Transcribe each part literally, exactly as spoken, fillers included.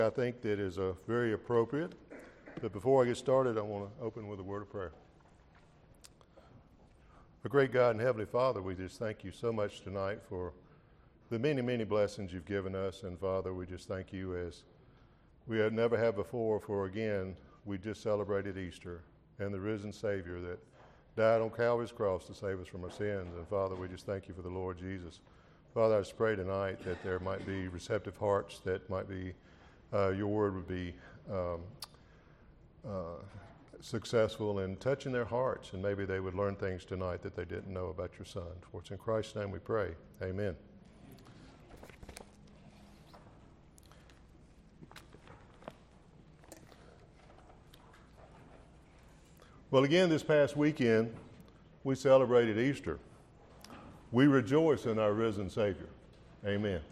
I think that is uh, very appropriate. But before I get started, I want to open with a word of prayer. Our great God and Heavenly Father, we just thank you so much tonight for the many, many blessings you've given us. And Father, we just thank you as we had never have before, for again, we just celebrated Easter and the risen Savior that died on Calvary's cross to save us from our sins. And Father, we just thank you for the Lord Jesus. Father, I just pray tonight that there might be receptive hearts, that might be, uh, your word would be um, uh, successful in touching their hearts, and maybe they would learn things tonight that they didn't know about your Son. For it's in Christ's name we pray. Amen. Well, again, this past weekend, we celebrated Easter. We rejoice in our risen Savior. Amen.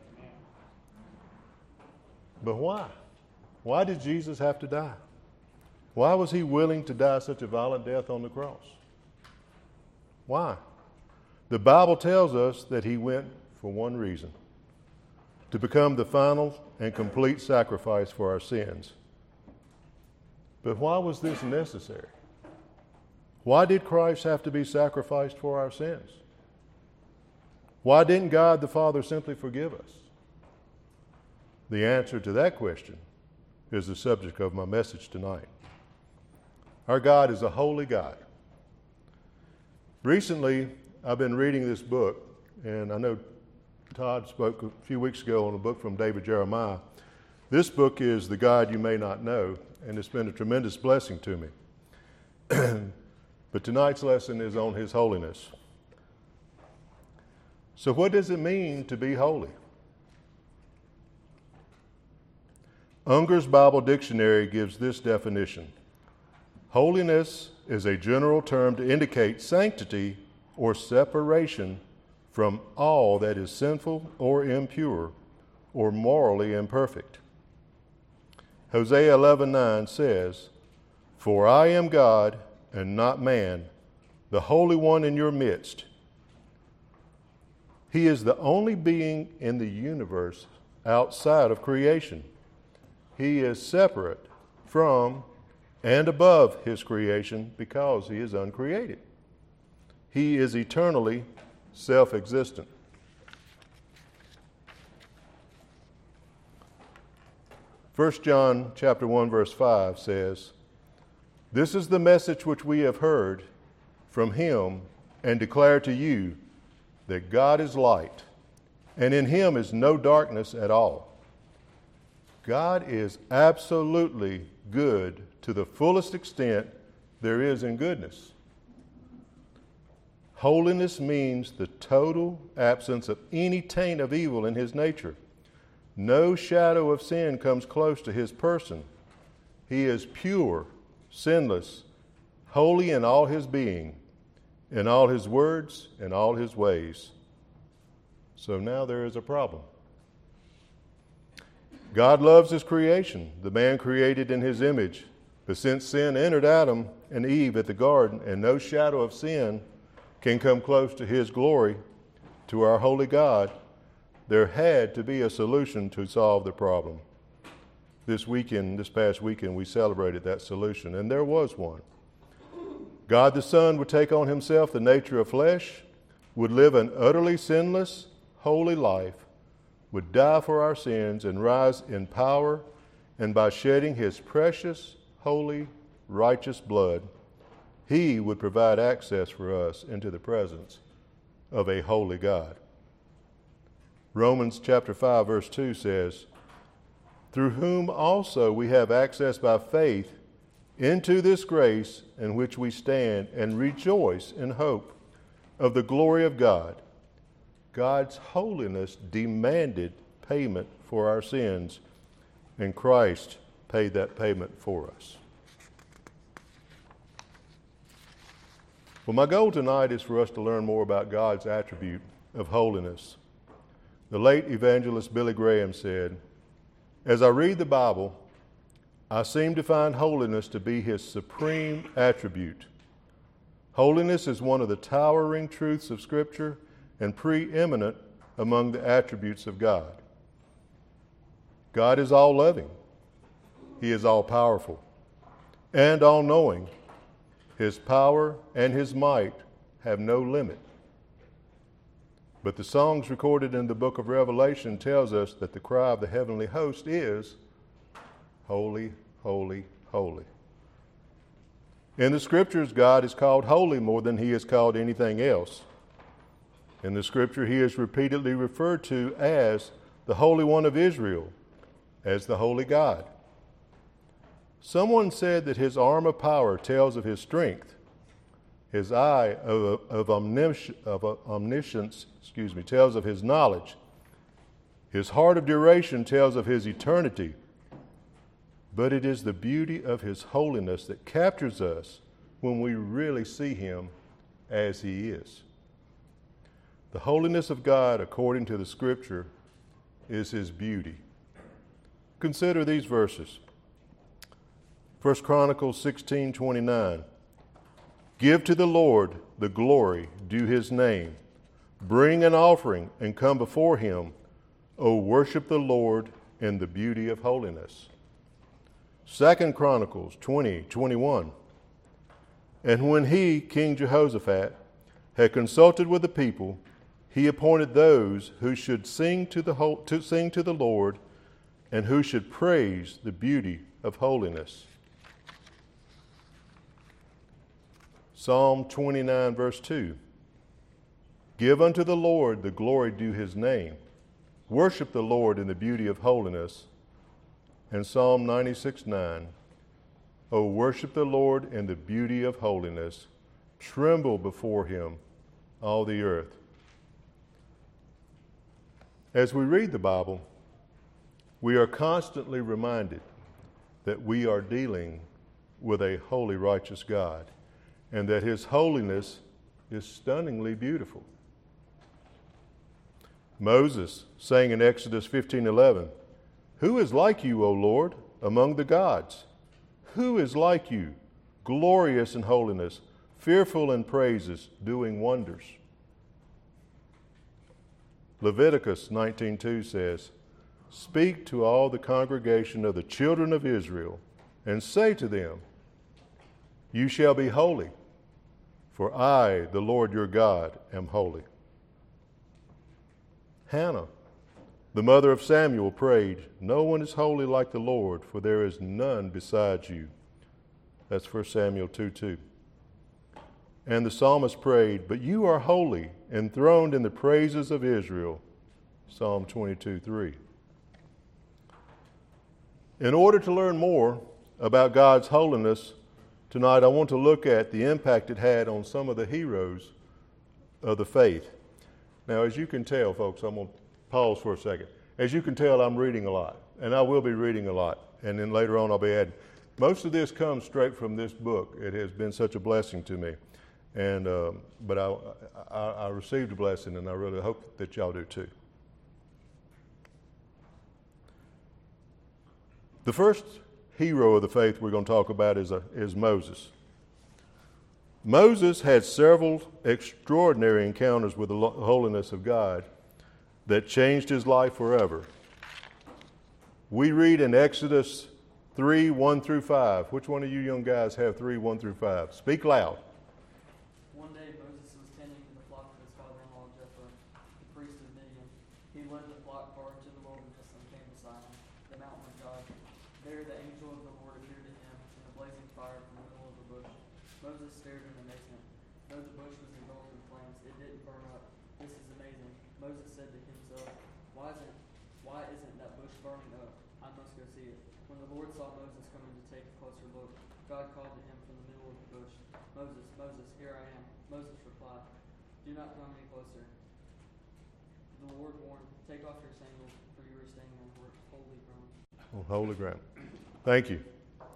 But why? Why did Jesus have to die? Why was he willing to die such a violent death on the cross? Why? The Bible tells us that he went for one reason: to become the final and complete sacrifice for our sins. But why was this necessary? Why did Christ have to be sacrificed for our sins? Why didn't God the Father simply forgive us? The answer to that question is the subject of my message tonight. Our God is a holy God. Recently, I've been reading this book, and I know Todd spoke a few weeks ago on a book from David Jeremiah. This book is The God You May Not Know, and it's been a tremendous blessing to me. But tonight's lesson is on his holiness. So what does it mean to be holy? Unger's Bible Dictionary gives this definition: holiness is a general term to indicate sanctity or separation from all that is sinful or impure or morally imperfect. Hosea eleven nine says, "For I am God and not man, the Holy One in your midst." He is the only being in the universe outside of creation. He is separate from and above his creation because he is uncreated. He is eternally self-existent. First John chapter one verse five says, "This is the message which we have heard from him and declare to you, that God is light, and in him is no darkness at all." God is absolutely good to the fullest extent there is in goodness. Holiness means the total absence of any taint of evil in his nature. No shadow of sin comes close to his person. He is pure, sinless, holy in all his being, in all his words, in all his ways. So now there is a problem. God loves his creation, the man created in his image. But since sin entered Adam and Eve at the garden, and no shadow of sin can come close to his glory, to our holy God, there had to be a solution to solve the problem. This weekend, this past weekend, we celebrated that solution, and there was one. God the Son would take on himself the nature of flesh, would live an utterly sinless, holy life, would die for our sins and rise in power, and by shedding his precious, holy, righteous blood, he would provide access for us into the presence of a holy God. Romans chapter five verse two says, "Through whom also we have access by faith into this grace in which we stand and rejoice in hope of the glory of God." God's holiness demanded payment for our sins, and Christ paid that payment for us. Well, my goal tonight is for us to learn more about God's attribute of holiness. The late evangelist Billy Graham said, "As I read the Bible, I seem to find holiness to be his supreme attribute. Holiness is one of the towering truths of Scripture and preeminent among the attributes of God. God is all-loving. He is all-powerful and all-knowing. His power and his might have no limit. But the songs recorded in the book of Revelation tells us that the cry of the heavenly host is, holy, holy, holy. In the scriptures, God is called holy more than he is called anything else. In the scripture, he is repeatedly referred to as the Holy One of Israel, as the Holy God. Someone said that his arm of power tells of his strength. His eye of, of, omnisci- of omniscience excuse me, tells of his knowledge. His heart of duration tells of his eternity. But it is the beauty of his holiness that captures us when we really see him as he is. The holiness of God, according to the scripture, is his beauty. Consider these verses. First Chronicles sixteen twenty-nine. Give to the Lord the glory due his name. Bring an offering and come before him. O worship the Lord in the beauty of holiness. Second Chronicles twenty twenty-one. And when he, King Jehoshaphat, had consulted with the people, he appointed those who should sing to the ho- to sing to the Lord, and who should praise the beauty of holiness. Psalm twenty-nine, verse two. Give unto the Lord the glory due his name. Worship the Lord in the beauty of holiness. And Psalm ninety-six, nine. O worship the Lord in the beauty of holiness. Tremble before him, all the earth. As we read the Bible, we are constantly reminded that we are dealing with a holy, righteous God, and that his holiness is stunningly beautiful. Moses sang in Exodus fifteen eleven, Who is like you, O Lord, among the gods? Who is like you, glorious in holiness, fearful in praises, doing wonders? Leviticus nineteen two says, Speak to all the congregation of the children of Israel, and say to them, You shall be holy, for I, the Lord your God, am holy. Hannah, the mother of Samuel, prayed, No one is holy like the Lord, for there is none besides you. That's First Samuel two two. And the psalmist prayed, But you are holy, enthroned in the praises of Israel. Psalm twenty-two three. In order to learn more about God's holiness, tonight I want to look at the impact it had on some of the heroes of the faith. Now, as you can tell, folks, I'm going to pause for a second. As you can tell, I'm reading a lot, and I will be reading a lot. And then later on, I'll be adding. Most of this comes straight from this book. It has been such a blessing to me. And um, but I, I, I received a blessing, and I really hope that y'all do too. The first hero of the faith we're going to talk about is, a, is Moses. Moses had several extraordinary encounters with the holiness of God that changed his life forever. We read in Exodus three, one through five. Which one of you young guys have three, one through five? Speak loud. One day Moses was tending to the flock of his father-in-law Jethro, the priest of Midian. He led the flock far into the wilderness and came to Sinai, the mountain of God. There the angel of the Lord appeared to him in a blazing fire from the middle of the bush. Moses stared in amazement. Though the bush was engulfed in flames, it didn't burn up. This is amazing. Moses said to himself, Why isn't, why isn't that bush burning up? I must go see it. When the Lord saw Moses coming to take a closer look, God called to him from the middle of the bush, Moses, Moses, here I am. Moses replied, Do not come any closer. The Lord warned, Take off your sandals, for you are standing on holy ground. On holy ground. Thank you.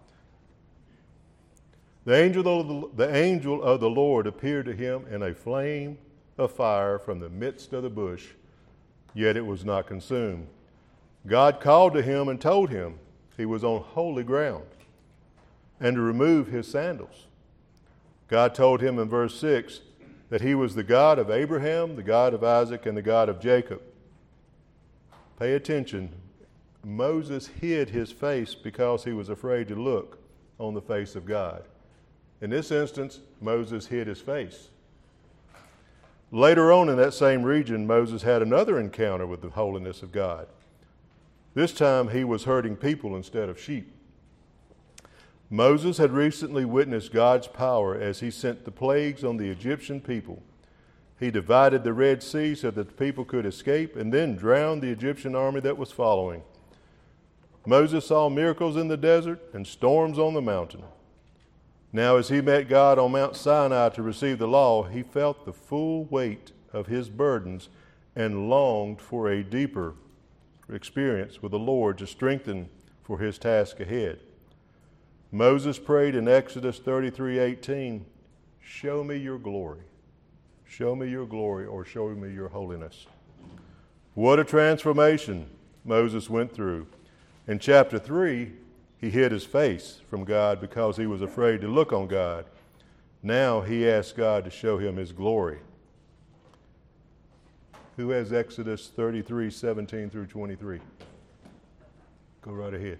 The angel of the, the angel of the Lord appeared to him in a flame of fire from the midst of the bush, yet it was not consumed. God called to him and told him he was on holy ground and to remove his sandals. God told him in verse six that he was the God of Abraham, the God of Isaac, and the God of Jacob. Pay attention Moses hid his face because he was afraid to look on the face of God. In this instance, Moses hid his face. Later on in that same region, Moses had another encounter with the holiness of God. This time he was herding people instead of sheep. Moses had recently witnessed God's power as he sent the plagues on the Egyptian people. He divided the Red Sea so that the people could escape and then drowned the Egyptian army that was following. Moses saw miracles in the desert and storms on the mountain. Now, as he met God on Mount Sinai to receive the law, he felt the full weight of his burdens and longed for a deeper experience with the Lord to strengthen for his task ahead. Moses prayed in Exodus thirty-three eighteen, "Show me your glory. Show me your glory," or "show me your holiness." What a transformation Moses went through. In chapter three, he hid his face from God because he was afraid to look on God. Now he asked God to show him his glory. Who has Exodus thirty-three seventeen through twenty-three? Go right ahead.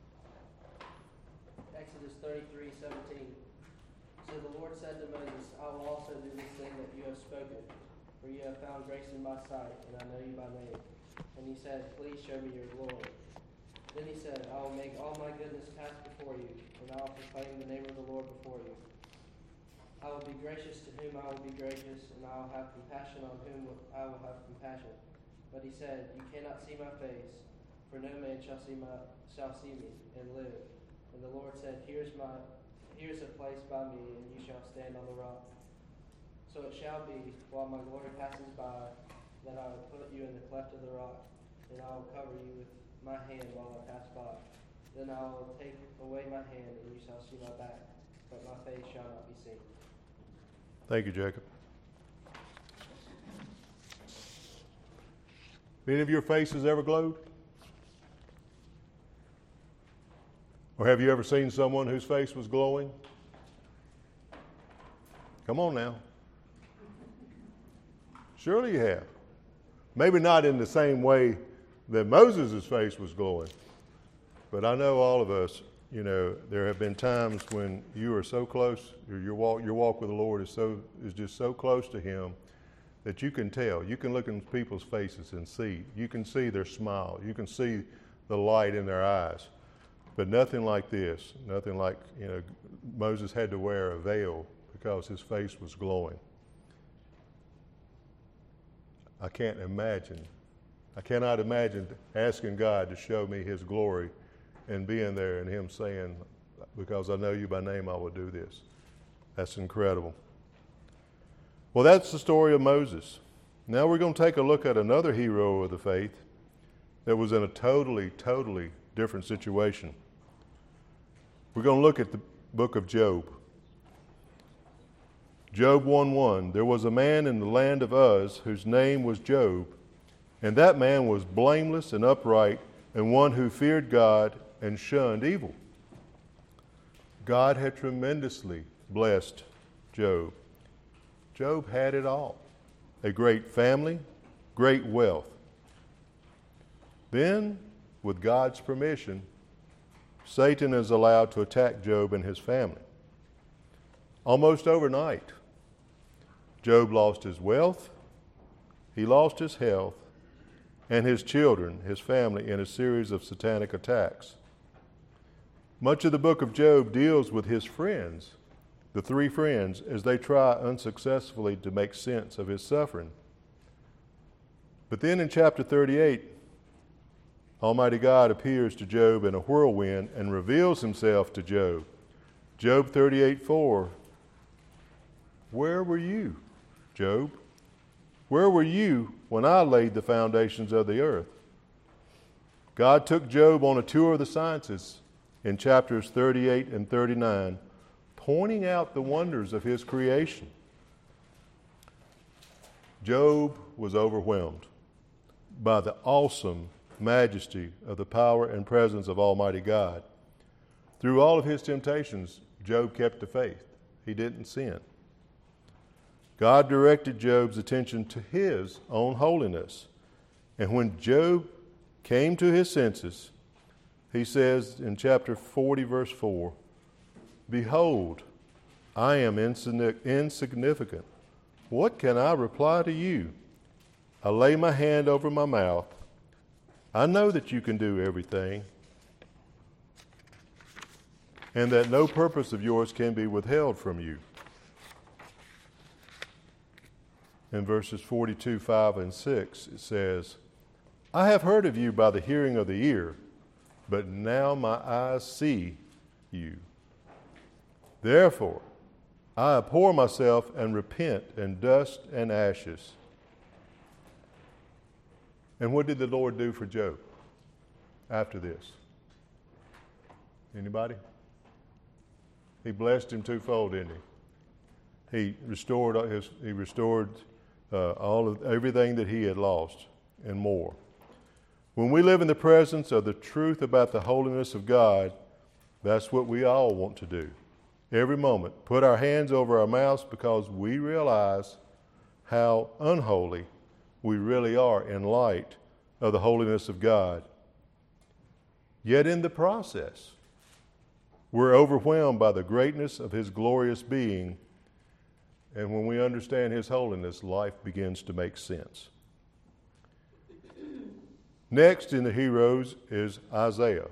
Exodus thirty-three seventeen. So the Lord said to Moses, "I will also do this thing that you have spoken, for you have found grace in my sight, and I know you by name." And he said, "Please show me your glory." Then he said, "I will make all my goodness pass before you, and I will proclaim the name of the Lord before you. I will be gracious to whom I will be gracious, and I will have compassion on whom I will have compassion." But he said, "You cannot see my face, for no man shall see my shall see me and live." And the Lord said, "Here's my here's a place by me, and you shall stand on the rock. So it shall be, while my glory passes by, that I will put you in the cleft of the rock, and I will cover you with my hand while I pass by. Then I will take away my hand, and you shall see my back, but my face shall not be seen." Thank you, Jacob. Any of your faces ever glowed? Or have you ever seen someone whose face was glowing? Come on now. Surely you have. Maybe not in the same way that Moses' face was glowing, but I know all of us, you know, there have been times when you are so close, your walk, your walk with the Lord is so is just so close to Him that you can tell. You can look in people's faces and see. You can see their smile. You can see the light in their eyes. But nothing like this. Nothing like, you know, Moses had to wear a veil because his face was glowing. I can't imagine. I cannot imagine asking God to show me His glory and being there and Him saying, "Because I know you by name, I will do this." That's incredible. Well, that's the story of Moses. Now we're going to take a look at another hero of the faith that was in a totally, totally different situation. We're going to look at the book of Job. Job one one, "There was a man in the land of Uz whose name was Job, and that man was blameless and upright, and one who feared God and shunned evil." God had tremendously blessed Job. Job had it all. A great family, great wealth. Then, with God's permission, Satan is allowed to attack Job and his family. Almost overnight, Job lost his wealth, he lost his health, and his children, his family, in a series of satanic attacks. Much of the book of Job deals with his friends, the three friends, as they try unsuccessfully to make sense of his suffering. But then in chapter thirty-eight, Almighty God appears to Job in a whirlwind and reveals Himself to Job. Job thirty-eight four, "Where were you, Job? Where were you when I laid the foundations of the earth?" God took Job on a tour of the sciences in chapters thirty-eight and thirty-nine, pointing out the wonders of His creation. Job was overwhelmed by the awesome majesty of the power and presence of Almighty God. Through all of his temptations, Job kept the faith. He didn't sin. God directed Job's attention to His own holiness. And when Job came to his senses, he says in chapter forty, verse four, "Behold, I am insignificant. What can I reply to you? I lay my hand over my mouth. I know that you can do everything, and that no purpose of yours can be withheld from you." In verses forty-two, five, and six, it says, "I have heard of you by the hearing of the ear, but now my eyes see you. Therefore, I abhor myself and repent in dust and ashes." And what did the Lord do for Job after this? Anybody? He blessed him twofold, didn't he? He restored his. He restored uh, all of everything that he had lost and more. When we live in the presence of the truth about the holiness of God, that's what we all want to do. Every moment, put our hands over our mouths because we realize how unholy we really are in light of the holiness of God. Yet in the process, we're overwhelmed by the greatness of His glorious being, and when we understand His holiness, life begins to make sense. Next in the heroes is Isaiah.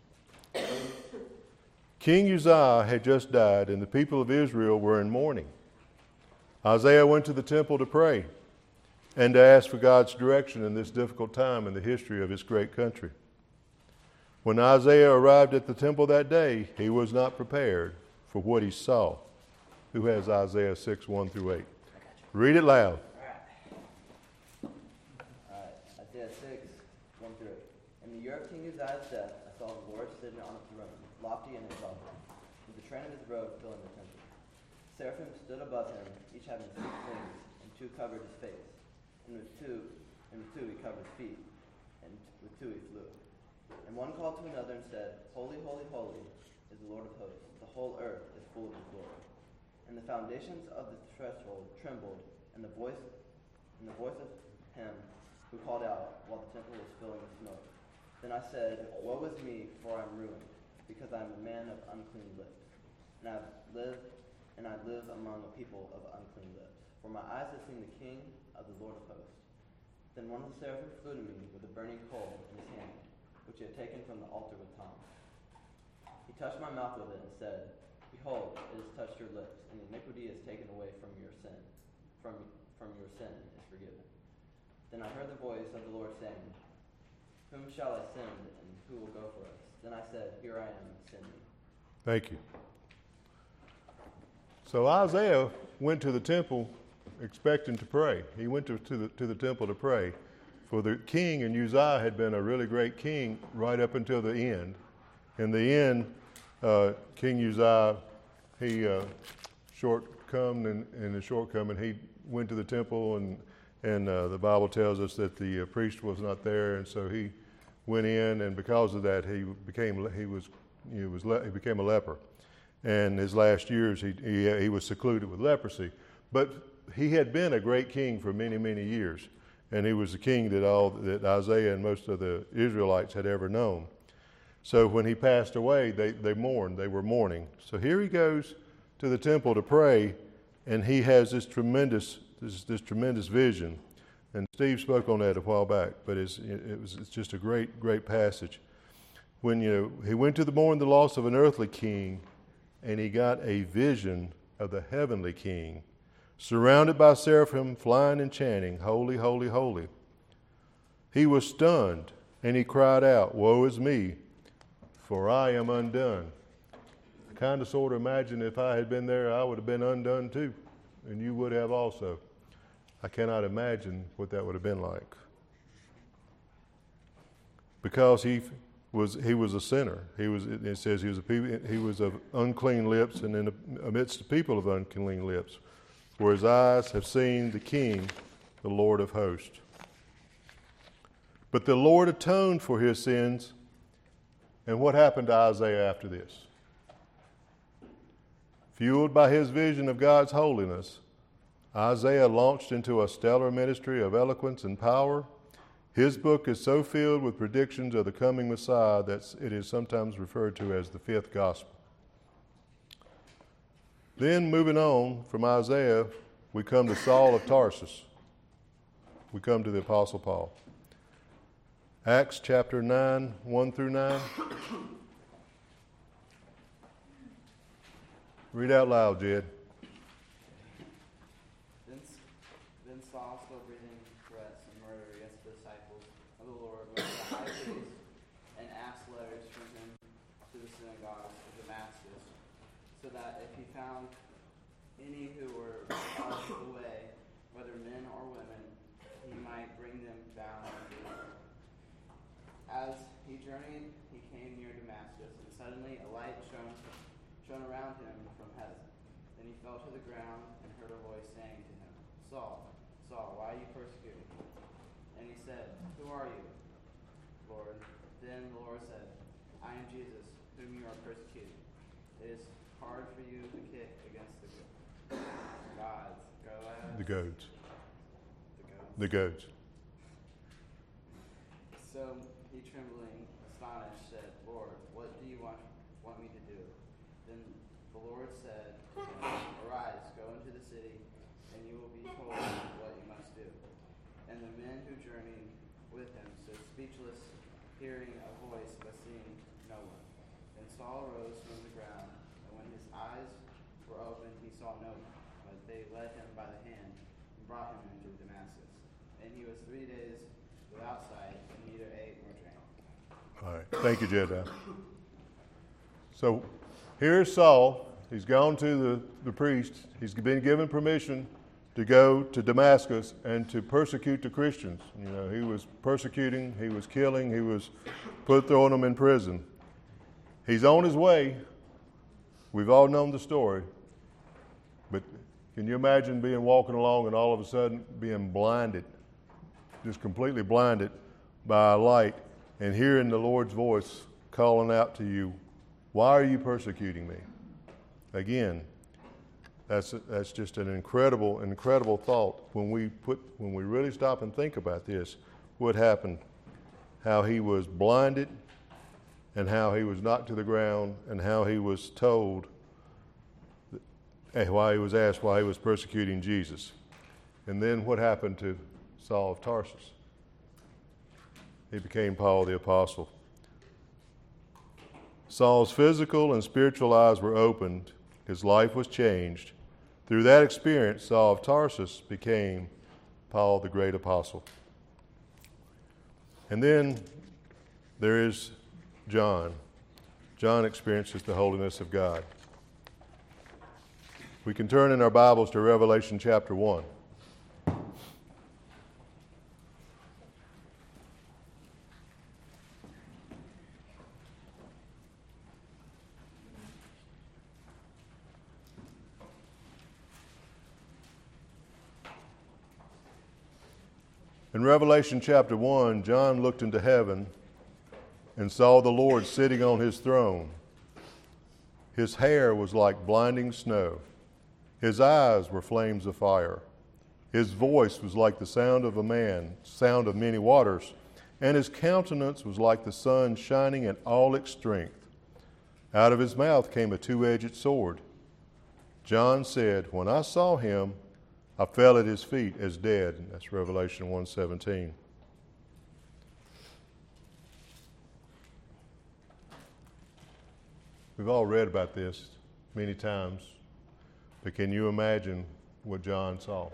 King Uzziah had just died, and the people of Israel were in mourning. Isaiah went to the temple to pray and to ask for God's direction in this difficult time in the history of his great country. When Isaiah arrived at the temple that day, he was not prepared for what he saw. Who has Isaiah six, one through eight? Read it loud. All right, Isaiah six, one through eight. In the year of King Uzziah's death, I saw the Lord sitting on a throne, lofty and exalted, with the train of his robe filling the temple. Seraphim stood above him, each having six wings, and two covered his face, and with two, and with two he covered his feet, and with two he flew. And one called to another and said, Holy, holy, holy is the Lord of hosts. The whole earth is full of his glory. And the foundations of the threshold trembled, and the voice, and the voice of him who called out while the temple was filling with smoke. Then I said, Woe is me, for I am ruined, because I am a man of unclean lips, and I live, and I live among a people of unclean lips. For my eyes have seen the King of the Lord of hosts. Then one of the seraphim flew to me with a burning coal in his hand, which he had taken from the altar with tongs. He touched my mouth with it and said, Behold, it has touched your lips, and the iniquity is taken away from your sin. From, from your sin is forgiven. Then I heard the voice of the Lord saying, Whom shall I send, and who will go for us? Then I said, Here I am, send me. Thank you. So Isaiah went to the temple expecting to pray. He went to, to, the, to the temple to pray. For the king, and Uzziah had been a really great king right up until the end. In the end, uh, King Uzziah, he uh, shortcoming in, in the shortcoming, he went to the temple, and and uh, the Bible tells us that the uh, priest was not there, and so he went in, and because of that, he became he was he was le- he became a leper, and his last years he, he he was secluded with leprosy. But he had been a great king for many many years, and he was the king that all that Isaiah and most of the Israelites had ever known. So when he passed away, they, they mourned. They were mourning. So here he goes to the temple to pray, and he has this tremendous this, this tremendous vision. And Steve spoke on that a while back, but it's, it was it's just a great, great passage. When you know he went to the mourn the loss of an earthly king, and he got a vision of the heavenly king, surrounded by seraphim, flying and chanting, Holy, holy, holy. He was stunned, and he cried out, Woe is me, for I am undone. I kind of sort of imagine if I had been there, I would have been undone too, and you would have also. I cannot imagine what that would have been like. Because he was he was a sinner. He was. It says he was a people, he was of unclean lips, and in the, amidst the people of unclean lips, where his eyes have seen the King, the Lord of hosts. But the Lord atoned for his sins. And what happened to Isaiah after this? Fueled by his vision of God's holiness, Isaiah launched into a stellar ministry of eloquence and power. His book is so filled with predictions of the coming Messiah that it is sometimes referred to as the fifth gospel. Then, moving on from Isaiah, we come to Saul of Tarsus. We come to the Apostle Paul. Acts chapter nine, one through nine. Read out loud, Jed. Then, then Saul, still breathing threats and murder against the disciples of the Lord, went to the high priest and asked letters from him to the synagogues of Damascus, so that if he found any who were out of the way, whether men or women, he might bring them bound to Jerusalem. As he journeyed, he came near Damascus, and suddenly a light shone, shone around him from heaven. Then he fell to the ground and heard a voice saying to him, Saul, Saul, why are you persecuting me? And he said, Who are you, Lord? Then the Lord said, I am Jesus, whom you are persecuting. It is hard for you to kick against the gods. Go ahead. The goats. The goats. The goats. So he, trembling, astonished, said, Lord, what do you want, want me to do? Then the Lord said, Arise, go into the city, and you will be told what you must do. And the men who journeyed with him stood speechless, hearing a voice but seeing no one. Then Saul rose from the ground, and when his eyes were opened, he saw no one, but they led him by the hand and brought him into Damascus. And he was three days without sight, and neither ate nor drank. All right. Thank you, Jedediah. So here's Saul. He's gone to the, the priest. He's been given permission to go to Damascus and to persecute the Christians. You know, he was persecuting, he was killing, he was put throwing them in prison. He's on his way. We've all known the story. But can you imagine being walking along and all of a sudden being blinded, just completely blinded by a light, and hearing the Lord's voice calling out to you, why are you persecuting me? Again, that's that's just an incredible, incredible thought when we put when we really stop and think about this, what happened, how he was blinded, and how he was knocked to the ground, and how he was told, and why he was asked why he was persecuting Jesus. And then what happened to Saul of Tarsus? He became Paul the Apostle. Saul's physical and spiritual eyes were opened. His life was changed. Through that experience, Saul of Tarsus became Paul the great apostle. And then there is John. John experiences the holiness of God. We can turn in our Bibles to Revelation chapter one. In Revelation chapter one, John looked into heaven and saw the Lord sitting on his throne. His hair was like blinding snow. His eyes were flames of fire. His voice was like the sound of a man, sound of many waters, and his countenance was like the sun shining in all its strength. Out of his mouth came a two-edged sword. John said, when I saw him, I fell at his feet as dead. And that's Revelation one seventeen. We've all read about this many times, but can you imagine what John saw?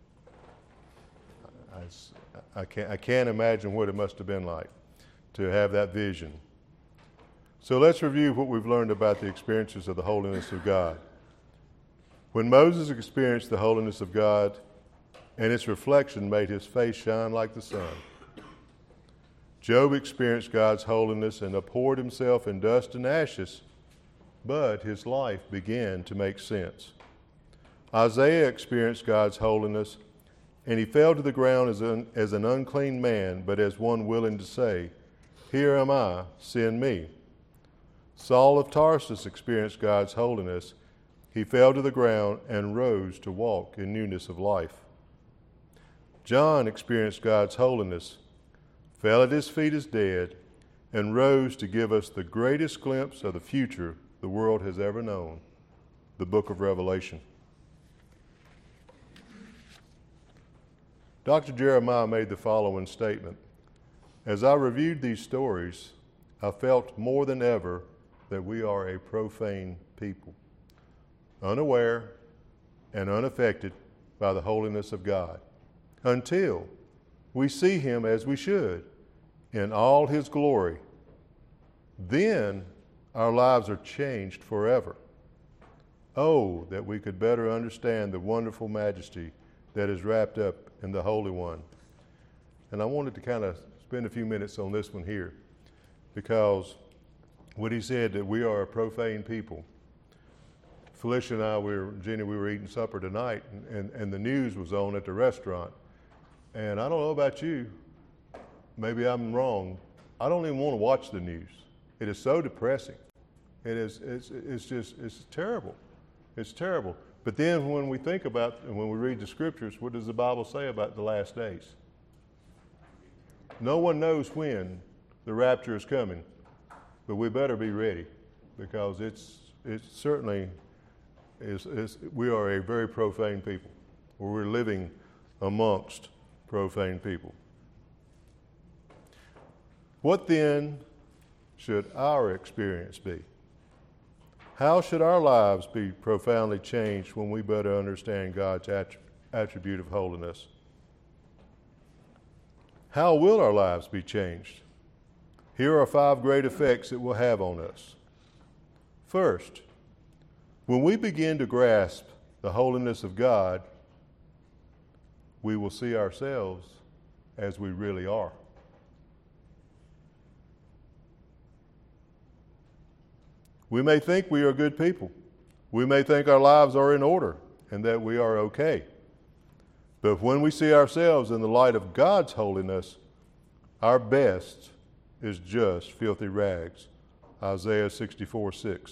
I, I, can't, I can't imagine what it must have been like to have that vision. So let's review what we've learned about the experiences of the holiness of God. When Moses experienced the holiness of God, and its reflection made his face shine like the sun. Job experienced God's holiness and abhorred himself in dust and ashes, but his life began to make sense. Isaiah experienced God's holiness, and he fell to the ground as an, as an unclean man, but as one willing to say, Here am I, send me. Saul of Tarsus experienced God's holiness. He fell to the ground and rose to walk in newness of life. John experienced God's holiness, fell at his feet as dead, and rose to give us the greatest glimpse of the future the world has ever known, the book of Revelation. Doctor Jeremiah made the following statement: "As I reviewed these stories, I felt more than ever that we are a profane people, unaware and unaffected by the holiness of God, until we see him as we should, in all his glory. Then our lives are changed forever. Oh, that we could better understand the wonderful majesty that is wrapped up in the Holy One." And I wanted to kind of spend a few minutes on this one here, because what he said, that we are a profane people. Felicia and I, we were, Jenny, we were eating supper tonight, and, and, and the news was on at the restaurant. And I don't know about you, maybe I'm wrong, I don't even want to watch the news. It is so depressing. It is, it's, it's just, it's terrible. It's terrible. But then when we think about, and when we read the scriptures, what does the Bible say about the last days? No one knows when the rapture is coming, but we better be ready, because it's, it's certainly, is, is, we are a very profane people, or we're living amongst profane people. What then should our experience be? How should our lives be profoundly changed when we better understand God's attribute of holiness? How will our lives be changed? Here are five great effects it will have on us. First, when we begin to grasp the holiness of God, we will see ourselves as we really are. We may think we are good people. We may think our lives are in order and that we are okay. But when we see ourselves in the light of God's holiness, our best is just filthy rags. Isaiah sixty-four six.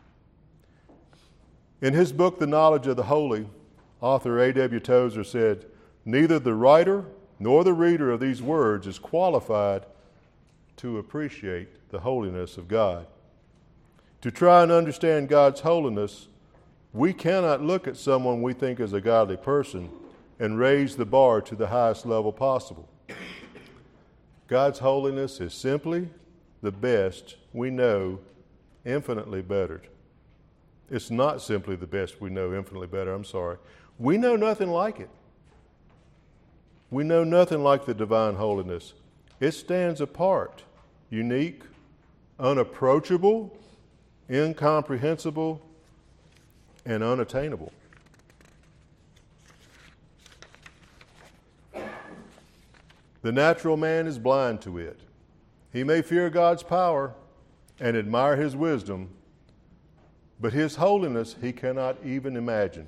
In his book, The Knowledge of the Holy, author A W Tozer said, "Neither the writer nor the reader of these words is qualified to appreciate the holiness of God. To try and understand God's holiness, we cannot look at someone we think is a godly person and raise the bar to the highest level possible. God's holiness is simply the best we know, infinitely bettered. It's not simply the best we know, infinitely better, I'm sorry. We know nothing like it. We know nothing like the divine holiness. It stands apart, unique, unapproachable, incomprehensible, and unattainable. The natural man is blind to it. He may fear God's power and admire his wisdom, but his holiness he cannot even imagine.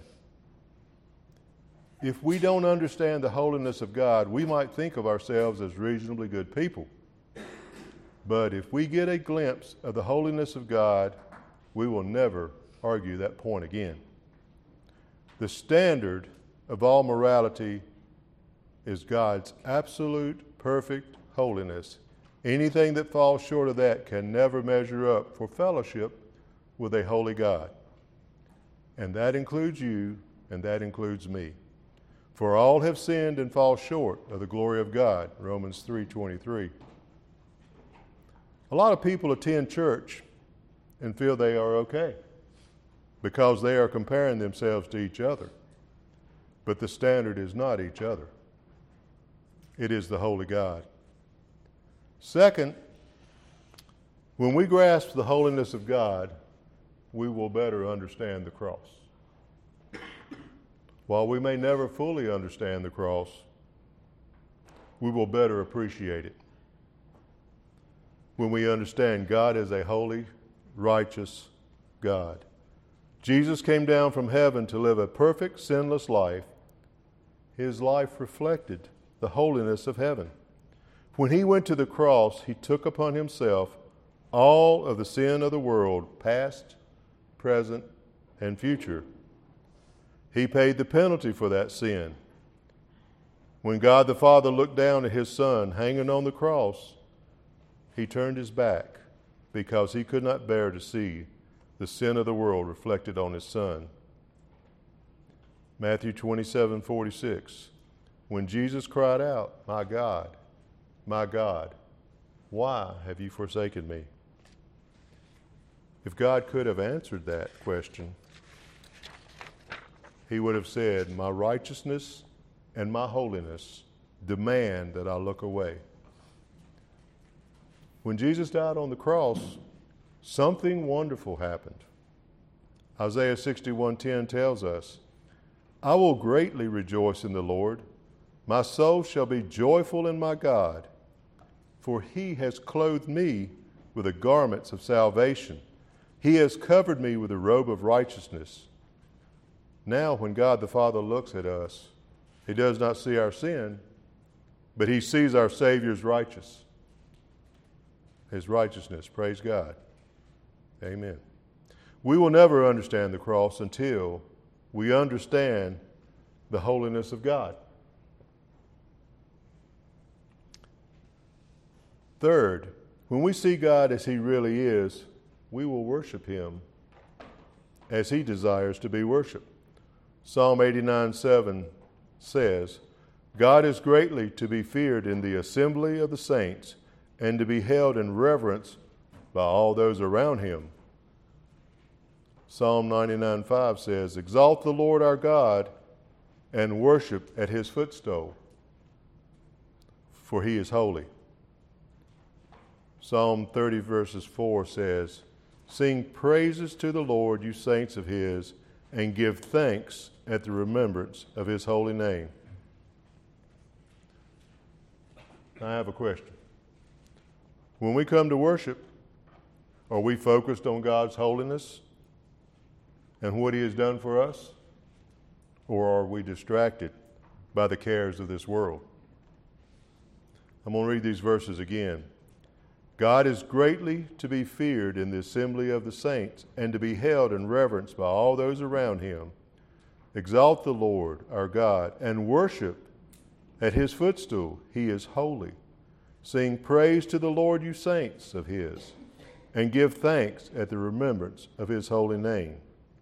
If we don't understand the holiness of God, we might think of ourselves as reasonably good people. But if we get a glimpse of the holiness of God, we will never argue that point again. The standard of all morality is God's absolute, perfect holiness. Anything that falls short of that can never measure up for fellowship with a holy God. And that includes you, and that includes me. For all have sinned and fall short of the glory of God, Romans three twenty-three. A lot of people attend church and feel they are okay because they are comparing themselves to each other. But the standard is not each other. It is the holy God. Second, when we grasp the holiness of God, we will better understand the cross. While we may never fully understand the cross, we will better appreciate it. When we understand God is a holy, righteous God. Jesus came down from heaven to live a perfect, sinless life. His life reflected the holiness of heaven. When he went to the cross, he took upon himself all of the sin of the world, past, present, and future. He paid the penalty for that sin When God the Father looked down at his Son hanging on the cross, he turned his back because he could not bear to see the sin of the world reflected on his Son. Matthew twenty-seven forty-six. When Jesus cried out, "My God, my God, why have you forsaken me?" If God could have answered that question, he would have said, "My righteousness and my holiness demand that I look away." When Jesus died on the cross, something wonderful happened. Isaiah sixty-one ten tells us, "I will greatly rejoice in the Lord. My soul shall be joyful in my God, for he has clothed me with the garments of salvation. He has covered me with a robe of righteousness." Now, when God the Father looks at us, he does not see our sin, but he sees our Savior's righteous. His righteousness. Praise God. Amen. We will never understand the cross until we understand the holiness of God. Third, when we see God as he really is, we will worship him as he desires to be worshiped. Psalm eighty-nine seven says, "God is greatly to be feared in the assembly of the saints and to be held in reverence by all those around him." Psalm ninety-nine five says, "Exalt the Lord our God and worship at his footstool, for he is holy." Psalm thirty verses four says, "Sing praises to the Lord, you saints of his, and give thanks at the remembrance of his holy name." I have a question. When we come to worship, are we focused on God's holiness and what he has done for us? Or are we distracted by the cares of this world? I'm going to read these verses again. "God is greatly to be feared in the assembly of the saints and to be held in reverence by all those around him. Exalt the Lord our God and worship at his footstool. He is holy. Sing praise to the Lord, you saints of his, and give thanks at the remembrance of his holy name."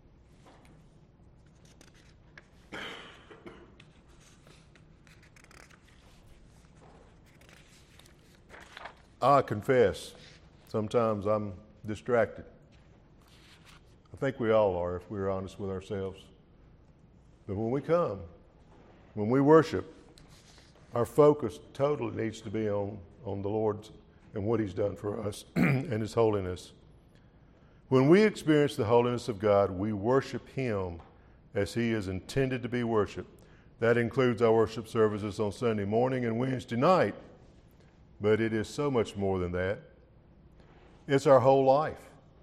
I confess, sometimes I'm distracted. I think we all are if we're honest with ourselves. But when we come, when we worship, our focus totally needs to be on, on the Lord and what he's done for us and his holiness. When we experience the holiness of God, we worship him as he is intended to be worshiped. That includes our worship services on Sunday morning and Wednesday night. But it is so much more than that. It's our whole life.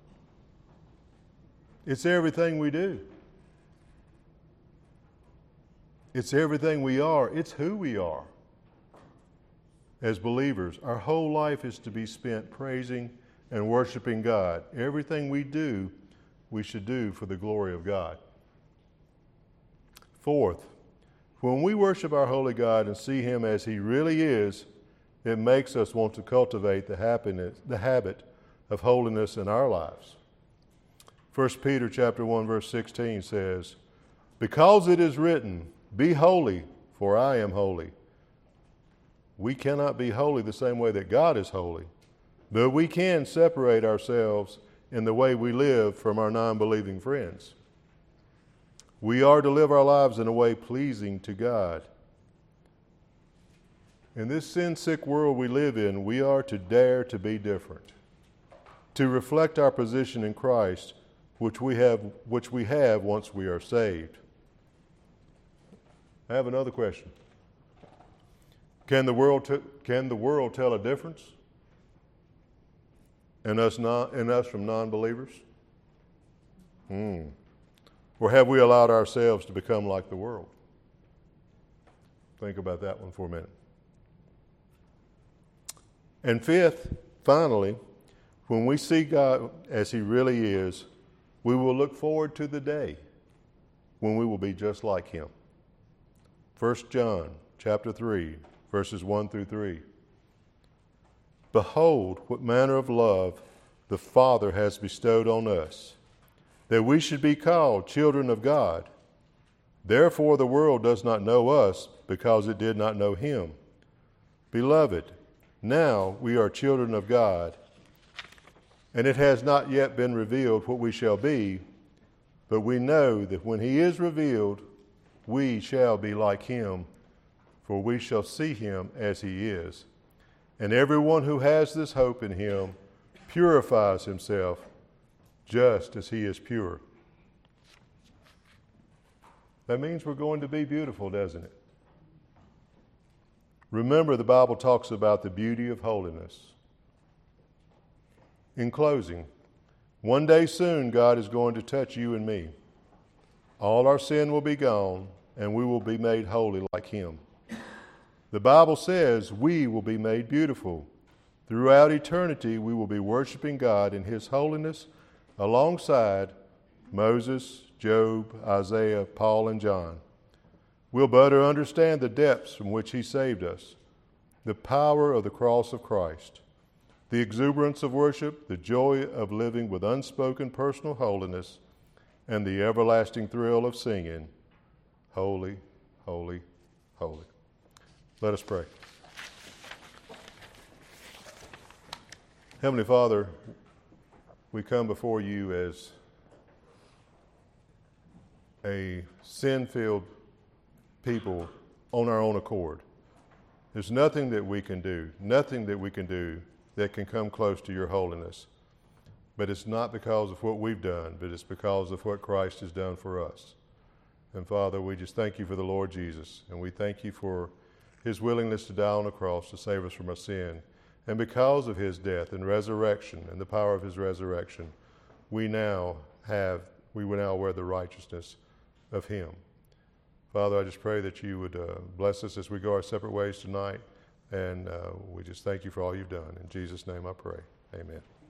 It's everything we do. It's everything we are. It's who we are. As believers, our whole life is to be spent praising and worshiping God. Everything we do, we should do for the glory of God. Fourth, when we worship our holy God and see him as he really is, it makes us want to cultivate the happiness, the habit of holiness in our lives. First Peter chapter one verse sixteen says, "Because it is written, be holy, for I am holy." We cannot be holy the same way that God is holy, but we can separate ourselves in the way we live from our non-believing friends. We are to live our lives in a way pleasing to God. In this sin-sick world we live in, we are to dare to be different, to reflect our position in Christ, which we have, which we have once we are saved. I have another question. Can the world t- can the world tell a difference in us non, in us from non-believers? Hmm. Or have we allowed ourselves to become like the world? Think about that one for a minute. And fifth, finally, when we see God as he really is, we will look forward to the day when we will be just like him. First John chapter three, verses one through three. Behold, what manner of love the Father has bestowed on us, that we should be called children of God. Therefore the world does not know us, because it did not know him. Beloved, now we are children of God, and it has not yet been revealed what we shall be, but we know that when he is revealed, we shall be like him, for we shall see him as he is. And everyone who has this hope in him purifies himself just as he is pure. That means we're going to be beautiful, doesn't it? Remember, the Bible talks about the beauty of holiness. In closing, one day soon God is going to touch you and me. All our sin will be gone, and we will be made holy like him. The Bible says we will be made beautiful. Throughout eternity, we will be worshiping God in his holiness alongside Moses, Job, Isaiah, Paul, and John. We'll better understand the depths from which he saved us, the power of the cross of Christ, the exuberance of worship, the joy of living with unspoken personal holiness, and the everlasting thrill of singing, Holy, Holy, Holy. Let us pray. Heavenly Father, we come before you as a sin-filled people on our own accord. There's nothing that we can do, nothing that we can do that can come close to your holiness. But it's not because of what we've done, but it's because of what Christ has done for us. And Father, we just thank you for the Lord Jesus, and we thank you for his willingness to die on the cross to save us from our sin. And because of his death and resurrection and the power of his resurrection, we now have, we will now wear the righteousness of him. Father, I just pray that you would uh, bless us as we go our separate ways tonight. And uh, we just thank you for all you've done. In Jesus' name I pray. Amen.